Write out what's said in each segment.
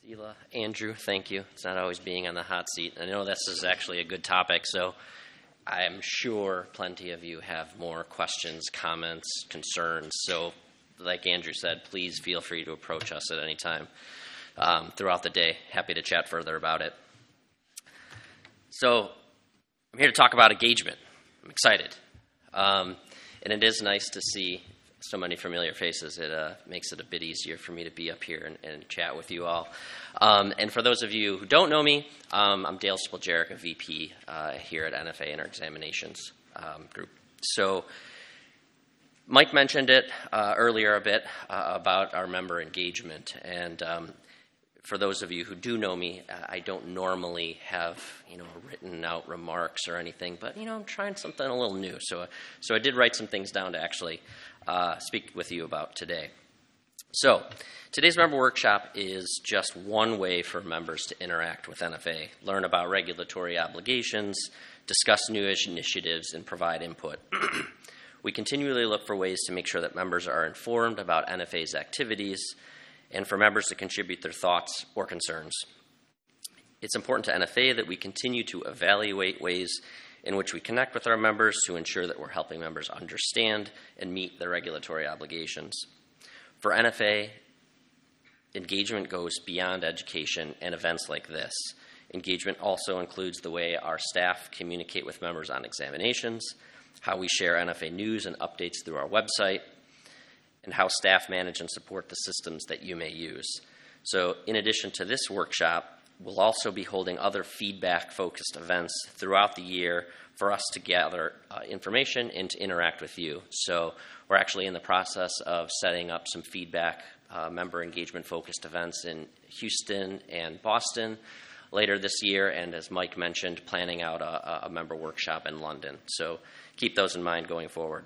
Sheila, Andrew, thank you. It's not always being on the hot seat. I know this is actually a good topic, so I'm sure plenty of you have more questions, comments, concerns. So, like Andrew said, please feel free to approach us at any time throughout the day. Happy to chat further about it. So, I'm here to talk about engagement. I'm excited. And it is nice to see so many familiar faces. It makes it a bit easier for me to be up here and chat with you all. And for those of you who don't know me, I'm Dale Spiljeric, a VP here at NFA in our examinations group. So Mike mentioned it earlier a bit about our member engagement. And for those of you who do know me, I don't normally have, written out remarks or anything, but, I'm trying something a little new. So I did write some things down to actually speak with you about today. So today's member workshop is just one way for members to interact with NFA, learn about regulatory obligations, discuss new initiatives, and provide input. We continually look for ways to make sure that members are informed about NFA's activities and for members to contribute their thoughts or concerns. It's important to NFA that we continue to evaluate ways in which we connect with our members to ensure that we're helping members understand and meet their regulatory obligations. For NFA, engagement goes beyond education and events like this. Engagement also includes the way our staff communicate with members on examinations, how we share NFA news and updates through our website, and how staff manage and support the systems that you may use. So in addition to this workshop, we'll also be holding other feedback-focused events throughout the year for us to gather information and to interact with you. So we're actually in the process of setting up some feedback member engagement-focused events in Houston and Boston later this year, and as Mike mentioned, planning out a member workshop in London. So keep those in mind going forward.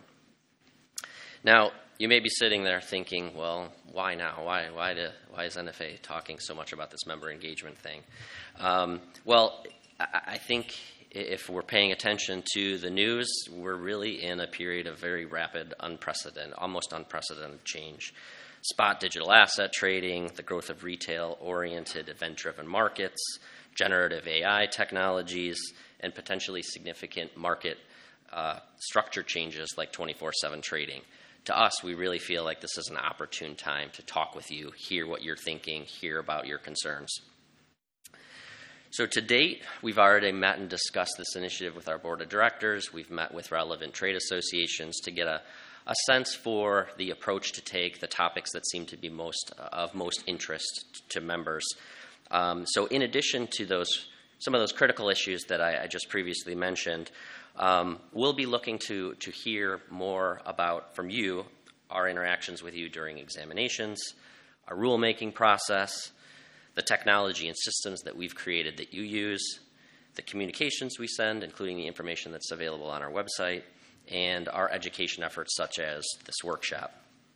Now, you may be sitting there thinking, well, why now? Why is NFA talking so much about this member engagement thing? Well, I think if we're paying attention to the news, we're really in a period of very rapid, almost unprecedented change. Spot digital asset trading, the growth of retail-oriented, event-driven markets, generative AI technologies, and potentially significant market structure changes like 24/7 trading. To us, we really feel like this is an opportune time to talk with you, hear what you're thinking, hear about your concerns. So to date, we've already met and discussed this initiative with our board of directors. We've met with relevant trade associations to get a sense for the approach to take, the topics that seem to be of most interest to members. So in addition to some of those critical issues that I just previously mentioned, we'll be looking to hear more about from you, our interactions with you during examinations, our rulemaking process, the technology and systems that we've created that you use, the communications we send, including the information that's available on our website, and our education efforts such as this workshop.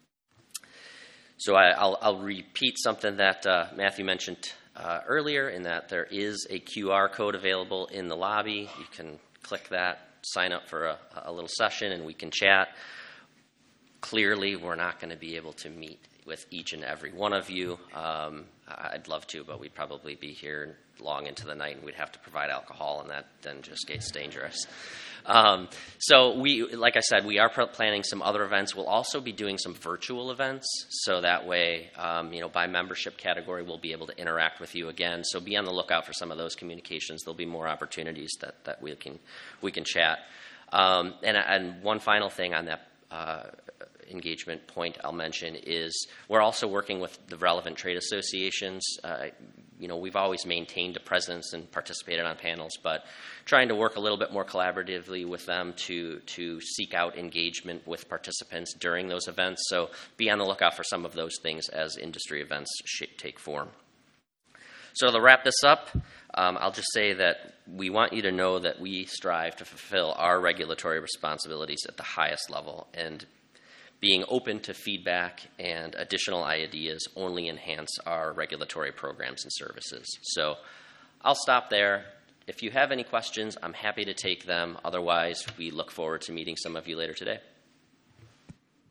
So I'll repeat something that Matthew mentioned earlier, in that there is a QR code available in the lobby. You can click that, sign up for a little session, and we can chat. Clearly, we're not going to be able to meet with each and every one of you. I'd love to, but we'd probably be here long into the night, and we'd have to provide alcohol, and that then just gets dangerous. So like I said, we are planning some other events. We'll also be doing some virtual events, so that way, by membership category, we'll be able to interact with you again. So be on the lookout for some of those communications. There'll be more opportunities that we can chat. And one final thing on that engagement point I'll mention is we're also working with the relevant trade associations. We've always maintained a presence and participated on panels, but trying to work a little bit more collaboratively with them to seek out engagement with participants during those events. So be on the lookout for some of those things as industry events take form. So to wrap this up, I'll just say that we want you to know that we strive to fulfill our regulatory responsibilities at the highest level, and being open to feedback and additional ideas only enhance our regulatory programs and services. So I'll stop there. If you have any questions, I'm happy to take them. Otherwise, we look forward to meeting some of you later today.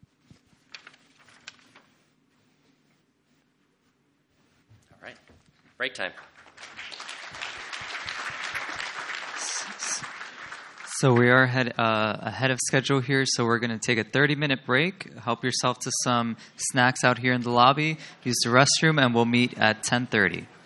All right. Break time. So we are ahead of schedule here, so we're going to take a 30-minute break. Help yourself to some snacks out here in the lobby. Use the restroom, and we'll meet at 10:30.